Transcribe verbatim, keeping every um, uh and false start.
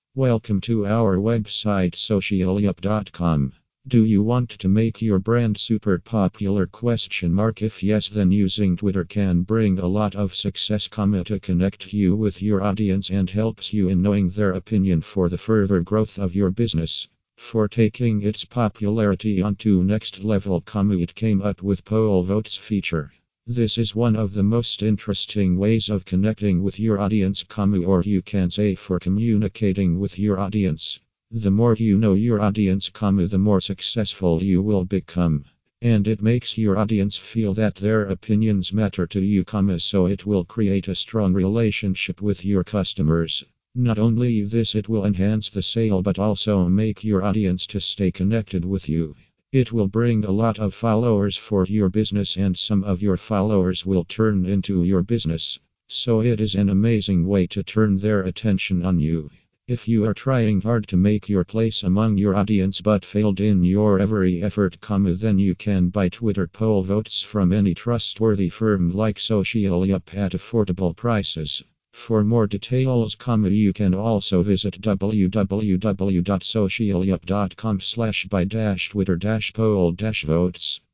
Welcome to our website socialyup dot com. Do you want to make your brand super popular? Question mark. If yes, then using Twitter can bring a lot of success, comma, to connect you with your audience and helps you in knowing their opinion for the further growth of your business. For taking its popularity onto next level, comma, it came up with poll votes feature. This is one of the most interesting ways of connecting with your audience, comma, or you can say for communicating with your audience. The more you know your audience, comma, the more successful you will become. And it makes your audience feel that their opinions matter to you, comma, so it will create a strong relationship with your customers. Not only this, it will enhance the sale but also make your audience to stay connected with you. It will bring a lot of followers for your business, and some of your followers will turn into your business. So it is an amazing way to turn their attention on you. If you are trying hard to make your place among your audience but failed in your every effort, comma, then you can buy Twitter poll votes from any trustworthy firm like Socialyup at affordable prices. For more details, comma, you can also visit w w w dot socialyup dot com slash buy dash twitter dash poll dash votes.